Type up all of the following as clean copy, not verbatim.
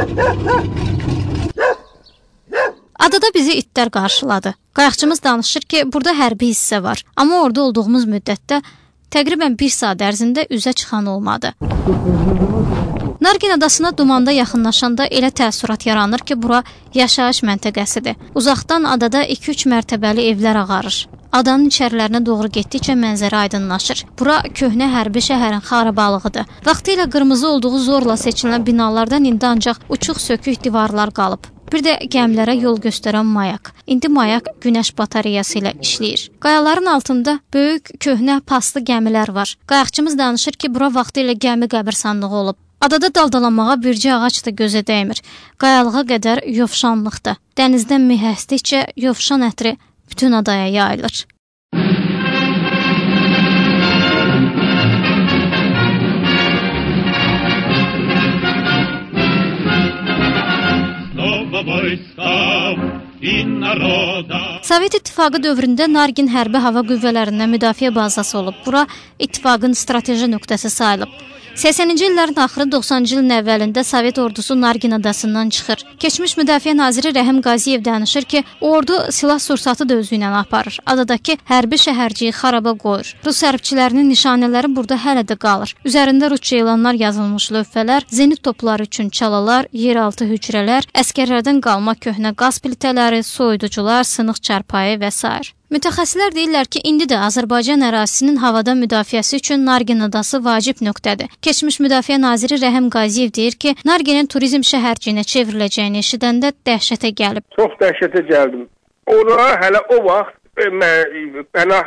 Adada bizi itlər qarşıladı. Qayıqçımız danışır ki, burada hərbi hissə var. Amma orada olduğumuz müddətdə təqribən 1 saat ərzində üzə çıxan olmadı. Nargin adasına dumanda yaxınlaşanda elə təəssürat yaranır ki, bura yaşayış məntəqəsidir. Uzaqdan adada 2-3 mərtəbəli evlər ağarır. Adanın içərilərinə doğru getdikcə mənzərə aydınlaşır. Bura köhnə hərbi şəhərin xarabalığıdır. Vaxtilə qırmızı olduğu zorla seçilən binalardan indi ancaq uçuq sökük divarlar qalıb. Bir də gəmilərə yol göstərən mayak. İndi mayak günəş batareyası ilə işləyir. Qayaların altında böyük, köhnə, paslı gəmilər var. Qayıqçımız danışır ki, bura vaxtilə gəmi qəbirstanlığı olub. Adada daldalanmağa bircə ağac da gözə dəymir. Qayalığa qədər yovşanlıqdır. Dənizdən meh əsdikcə yovşan ətri bütün adaya yayılır. Sovet İttifaqı dövründə Nargin hərbi hava qüvvələrindən müdafiə bazası olub. Bura İttifaqın strateji nöqtəsi sayılıb. 80-ci illərin axırı 90-cı ilin əvvəlində Sovet ordusu Nargin adasından çıxır. Keçmiş Müdafiə naziri Rəhim Qaziyev danışır ki, ordu silah-sursatı da özü ilə aparır. Adadakı hərbi şəhərciyi xaraba qoyur. Rus hərbçilərinin nişanələri burada hələ də qalır. Üzərində rusca elanlar yazılmış lövhələr, zenit topları üçün çalalar, yeraltı hücrələr, əskərlərdən qalma köhnə qaz plitələri, soyuducular, sınıq çarpayı və s. Mütəxəssislər deyirlər ki, indi də Azərbaycan ərazisinin havada müdafiəsi üçün Nargin adası vacib nöqtədir. Keçmiş Müdafiə naziri Rəhim Qaziyev deyir ki, Narginin turizm şəhərciyinə çevriləcəyini eşidəndə dəhşətə gəlib. Çox dəhşətə gəldim. Ora hələ o vaxt mənə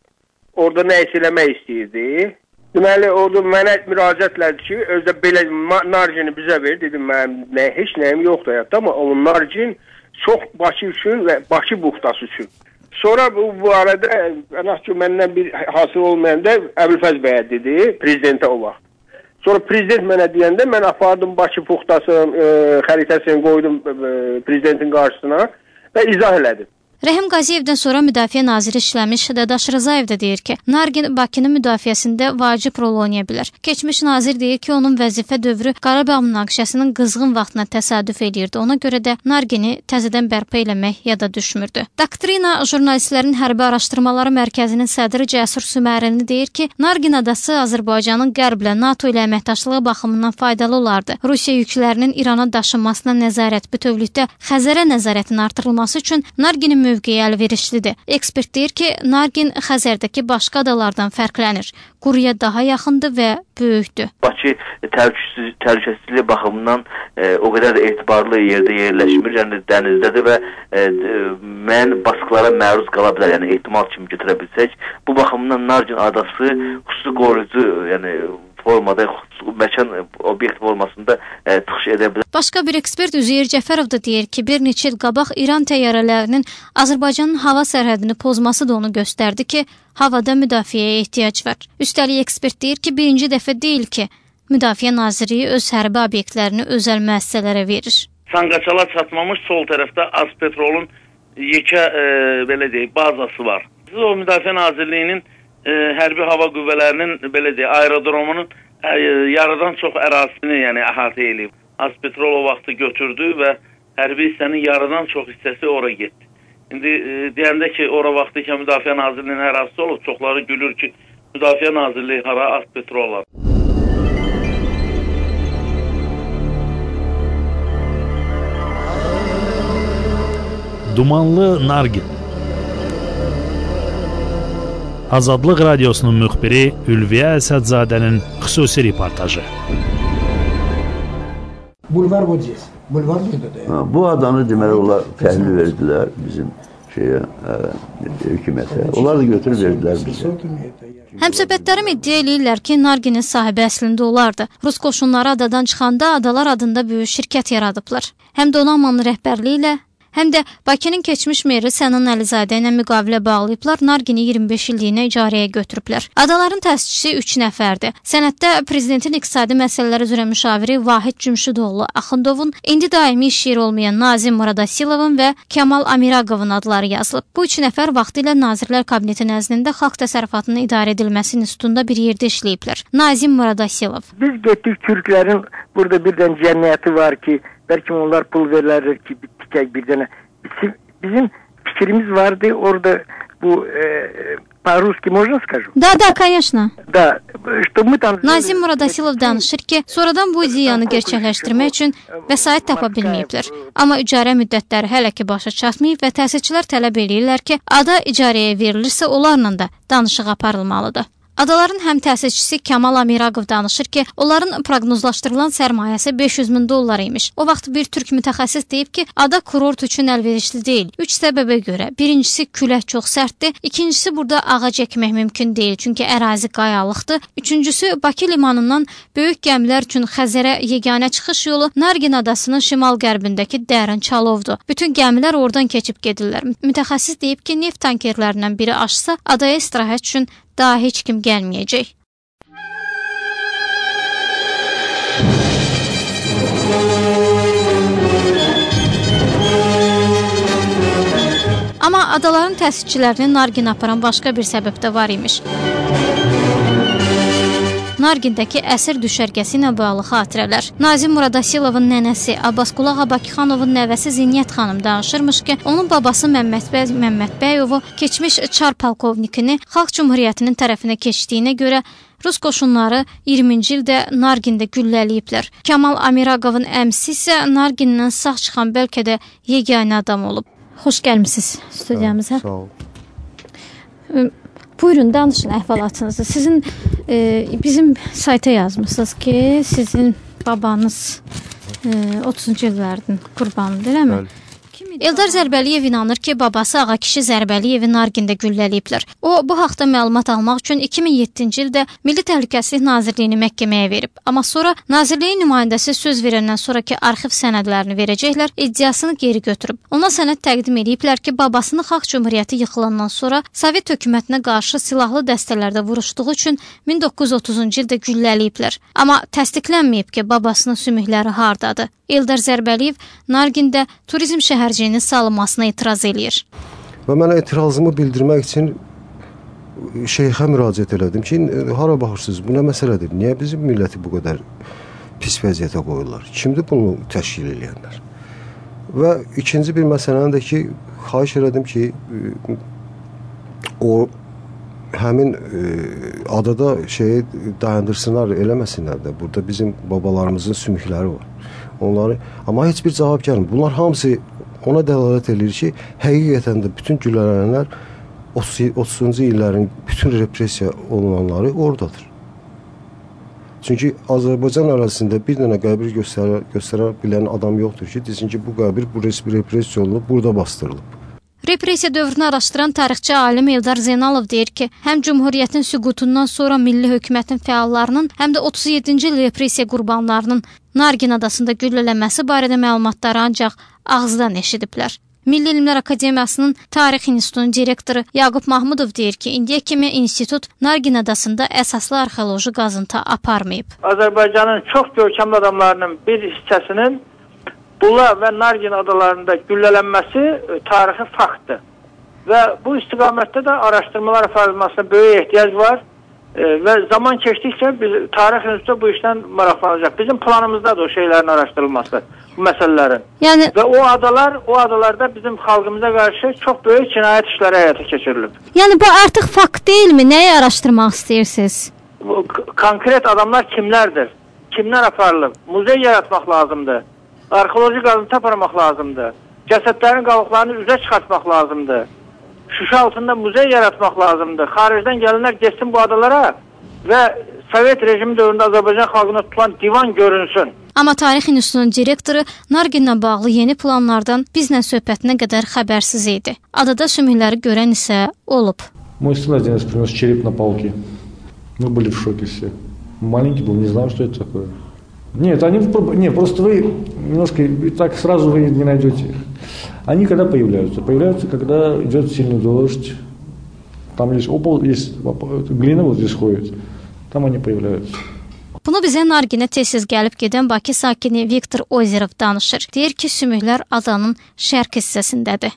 orada nə isə eləmək istəyirdi. Deməli, orada mənə müraciət elədi ki, özdə belə Nargini bizə ver. Dedim, mən heç nəyim yoxdur həyatda, amma o Nargin çox Bakı üçün və Bakı buxtası üçün. Sonra bu arada məndən bir hasıl olmayanda Əbülfəz bəyə dedi, prezidentə o vaxt. Sonra prezident mənə deyəndə mən apardım Bakı buxtasının xəritəsini qoydum prezidentin qarşısına və izah elədim. Rəhim Qaziyevdən sonra Müdafiə naziri işləmiş Dadaş Rzayev də deyir ki, Nargin Bakının müdafiəsində vacib rol oynaya bilər. Keçmiş nazir deyir ki, onun vəzifə dövrü Qarabağ münaqişəsinin qızğın vaxtına təsadüf edirdi. Ona görə də Nargini təzədən bərpa eləmək yada düşmürdü. Doktrina jurnalistlərin hərbi araşdırmaları mərkəzinin sədri Cəsur Sümərini deyir ki, Nargin adası Azərbaycanın qərblə NATO ilə əməkdaşlığı baxımından faydalı olardı. Rusiya yüklərinin İrana daşınmasına nəzarət, bütövlükdə Xəzərə nəzarətin artırılması üçün Narginin mövqeyi əlverişlidir. Ekspert deyir ki, Nargin Xəzərdəki başqa adalardan fərqlənir. Quruya daha yaxındır və böyükdür. Bakı təhlükəsizlik baxımından o qədər də etibarlı yerdə yerləşmir, yəni dənizdədir və müəyyən baskılara məruz qala bilər, yəni ehtimal kimi götürə bilsək. Bu baxımdan Nargin adası xüsusi qoruyucu, yəni formada, məkan obyekt formasında çıxış edə bilər. Başqa bir ekspert Üzeyir Cəfərov da deyir ki, bir neçə il qabaq İran təyyarələrinin Azərbaycanın hava sərhədini pozması da onu göstərdi ki, havada müdafiəyə ehtiyac var. Üstəlik ekspert deyir ki, birinci dəfə deyil ki, Müdafiə Nazirliyi öz hərbi obyektlərini özəl müəssisələrə verir. Sanqaçala çatmamış sol tərəfdə Azpetrolun yekə belə deyək, bazası var. O Müdafiə Nazirliyinin hərbi hava qüvvələrinin belə deyək, aerodromunun yarıdan çox ərazisini, yəni əhatə edib. Azpetrol o vaxtı götürdü və hərbi hissənin yarıdan çox hissəsi ora getdi. İndi deyəndə ki, ora vaxtı ki, Müdafiə Nazirliyinin ərazisi olub, çoxları gülür ki, Müdafiə Nazirliyi hara Azpetrol var. Dumanlı Nargin. Azadlıq Radiosunun müxbiri Ülviyə Əsədzadənin xüsusi reportajı. Bulvar bu здесь. Bulvar burada da. Bu adanı deməli onlar təhvil verdilər bizim hökumətə. Onlar da götürüb verdilər bizə. Həmsöhbətlərim iddia eləyirlər ki, Narginin sahibi əslində olardı. Rus qoşunları adadan çıxanda Adalar adında böyük şirkət yaradıblar. Həm də Donanmanın rəhbərliyi ilə, həm də Bakının keçmiş meri Sənan Əlizadə ilə müqavilə bağlayıblar, Nargini 25 illiyinə icarəyə götürüblər. Adaların təsisçisi 3 nəfərdir. Sənəddə prezidentin iqtisadi məsələlər üzrə müşaviri Vahid Cümşüdoğlu Axundovun, indi daimi iş yeri olmayan Nazim Muradasilovun və Kamal Amiraqovun adları yazılıb. Bu 3 nəfər vaxtilə Nazirlər Kabineti nəzdində Xalq Təsərrüfatının idarə edilməsi institutunda bir yerdə işləyiblər. Nazim Muradasilov. Biz getdik Türklərin burada birdən cəmiyyəti var ki, bəlkə onlar pul verirlər ki, tikək bir dənə. Bizim fikrimiz vardı orada bu по-русски можно скажу? Да, конечно. Да, что мы там... Nazim Muradasılov danışır ki, sonradan bu ideyanı gerçəkləşdirmək üçün vəsait tapa bilməyiblər. Amma icarə müddətləri hələ ki başa çatmayıb və təsisçilər tələb edirlər ki, ada icarəyə verilirsə, onlarla da danışıq aparılmalıdır. Adaların həm təsisçisi Kamal Amiraqov danışır ki, onların proqnozlaşdırılan sərmayəsi $500,000 imiş. O vaxt bir türk mütəxəssis deyib ki, ada kurort üçün əlverişli deyil. 3 səbəbə görə. Birincisi, külək çox sərtdir. İkincisi, burada ağac əkmək mümkün deyil, çünki ərazi qayalıqdır. Üçüncüsü, Bakı limanından böyük gəmilər üçün Xəzərə yeganə çıxış yolu Nargin adasının şimal-qərbindəki dərin Çalovdur. Bütün gəmilər oradan keçib gedirlər. Mütəxəssis deyib ki, neft tankerlərindən biri aşsa, adaya istirahət üçün daha heç kim gəlməyəcək. Amma adaların təsisçilərini Nargin aparan başqa bir səbəb də var imiş. Nargindəki əsir düşərgəsi ilə bağlı xatirələr. Nazim Muradasilovun nənəsi Abbasqulu Bakıxanovun nəvəsi Zinyət xanım danışırmış ki, onun babası Məmmədbəyovu keçmiş çar polkovnikini Xalq Cümhuriyyətinin tərəfinə keçdiyinə görə Rus qoşunları 20-ci ildə Nargində gülləliyiblər. Kamal Amiraqovun əmsi isə Nargindən sağ çıxan bəlkə də yeganə adam olub. Xoş gəlmisiniz studiyamıza. Sağ olun. Buyurun, danışın əhvalatınızı. Sizin bizim sayta yazmışsınız ki, sizin babanız 30-cu illərin qurbanıdır, eləmi? Bəli. Eldar Zərbəliyev inanır ki, babası Ağa kişi Zərbəliyevi Nargində gülləliyiblər. O, bu haqda məlumat almaq üçün 2007-ci ildə Milli Təhlükəsizlik Nazirliyini məhkəməyə verib. Amma sonra Nazirliyin nümayəndəsi söz verəndən sonraki arxiv sənədlərini verəcəklər, iddiasını geri götürüb. Ona sənəd təqdim ediblər ki, babasını Xalq Cümhuriyyəti yıxılandan sonra Sovet hökumətinə qarşı silahlı dəstələrdə vuruşduğu üçün 1930-cu ildə gülləliyiblər. Amma təsdiqlənməyib ki, babasının sümükləri hardadır. Eldar Zərbəliyev Nargində turizm şəhərciyinin salınmasına etiraz eləyir. Və mən etirazımı bildirmək üçün şeyxə müraciət elədim ki, hara baxırsınız, bu nə məsələdir? Niyə bizim milləti bu qədər pis vəziyyətə qoyurlar? Kimdir bunu təşkil edənlər? Və ikinci bir məsələni də ki, xahiş elədim ki, o həmin adada şeyi dayandırsınlar, eləməsinlər də. Burada bizim babalarımızın sümükləri var. Onları, amma heç bir cavab gəlmir. Bunlar hamısı ona dəlalət edir ki, həqiqətən də bütün güllələnlər 30-cu illərin bütün repressiya olunanları oradadır. Çünki Azərbaycan ərazisində bir dənə qəbir göstərə bilən adam yoxdur ki, desin ki, bu qəbir bu repressiya olunub, burada bastırılıb. Repressiya dövrünü araşdıran tarixçi alim Eldar Zeynalov deyir ki, həm Cümhuriyyətin süqutundan sonra milli hökumətin fəallarının, həm də 37-ci il repressiya qurbanlarının Nargin adasında güllələnməsi barədə məlumatları ancaq ağızdan eşidiblər. Milli Elmlər Akademiyasının Tarix İnstitutunun direktoru Yaqub Mahmudov deyir ki, indiyə kimi institut Nargin adasında əsaslı arxeoloji qazıntı aparmayıb. Azərbaycanın çox görkəmli adamlarının bir hissəsinin Bula və Nargin adalarında güllələnməsi tarixi faktdır. Və bu istiqamətdə də araşdırmalar aparılmasına böyük ehtiyac var. Və zaman keçdikcə biz tarix institutu bu işdən maraqlanacaq. Bizim planımızdadır o şeylərin araşdırılması, bu məsələlərin. Yəni və o adalarda bizim xalqımıza qarşı çox böyük cinayət işləri həyata keçirilib. Yəni bu artıq fakt deyilmi? Nəyi araşdırmaq istəyirsiniz? Konkret adamlar kimlərdir? Kimlər aparılıb? Muzey yaratmaq lazımdır. Arxeoloji qazıntı aparmaq lazımdır. Cəsədlərin qalıqlarını üzə çıxartmaq lazımdır. Şuşa altında muzey yaratmaq lazımdır. Xaricdən gələnlər getsin bu adalara və Sovet rejimi dövründə Azərbaycan xalqına tutulan divan görünsün. Amma Tarix İnstitutunun direktoru Narginlə bağlı yeni planlardan bizlə söhbətinə qədər xəbərsiz idi. Adada sümükləri görən isə olub. Мой сын один раз принес череп на палке. Мы были в шоке все. Маленький был, не знал, что это такое. Нет, просто вы немножко так сразу вы не найдете их. Они когда появляются? Появляются, когда идет сильный дождь. Там есть опол, есть глина вот здесь ходит. Там они появляются. Bunu bizə Narginə tez-tez gəlib gedən Bakı sakini Viktor Ozerov danışır. Deyir ki, sümüklər adanın şərq hissəsindədir.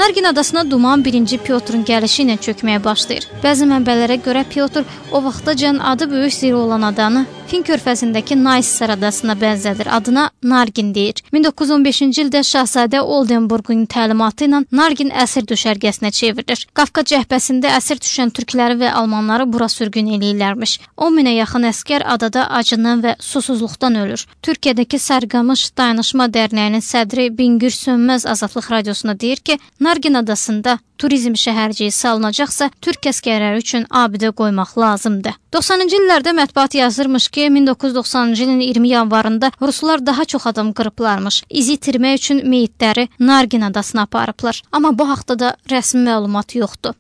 Nargin adasına Duman 1-ci Pyotrun gəlişi ilə çökməyə başlayır. Bəzi mənbələrə görə Pyotr o vaxtacan adı böyük zirə olan adanı Fin körfəzindəki Naysar adasına bənzədir. Adına Nargin deyir. 1915-ci ildə Şahzadə Oldenburgun təlimatı ilə Nargin əsir düşərgəsinə çevrilir. Qafqaz cəbhəsində əsir düşən türkləri və almanları bura sürgün eləyirlərmiş. 10 minə yaxın əskər adada acından və susuzluqdan ölür. Türkiyədəki Sarıqamış Dayanışma Dərnəyinin sədri Bingür Sönməz Azadlıq Radiosuna deyir ki, Nargin adasında turizm şəhərciyi salınacaqsa, türk əskərləri üçün abidə qoymaq lazımdır. 90-cı illərdə mətbuat yazırmış ki, 1990-cı ilin 20 yanvarında ruslar daha çox adam qırıblarmış. İzi itirmək üçün meyitləri Nargin adasına aparıblar. Amma bu haqda da rəsmi məlumat yoxdur.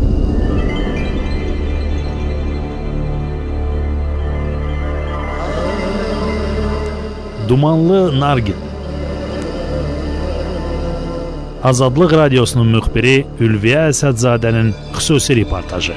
Dumanlı Nargin. Azadlıq Radiosunun müxbiri Ülviyə Əsədzadənin xüsusi reportajı.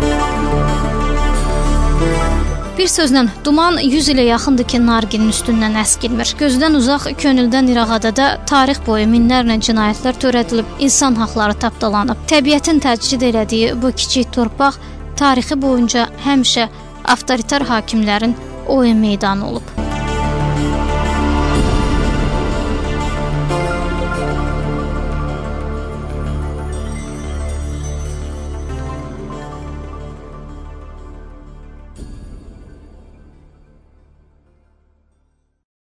Bir sözlə, duman 100 ilə yaxındır ki, Narginin üstündən əskilmir. Gözdən uzaq, könüldən iraq adada tarix boyu minlərlə cinayətlər törədilib, insan haqları tapdalanıb. Təbiətin təcrid elədiyi bu kiçik torpaq tarixi boyunca həmişə avtoritar hakimlərin oyun meydanı olub.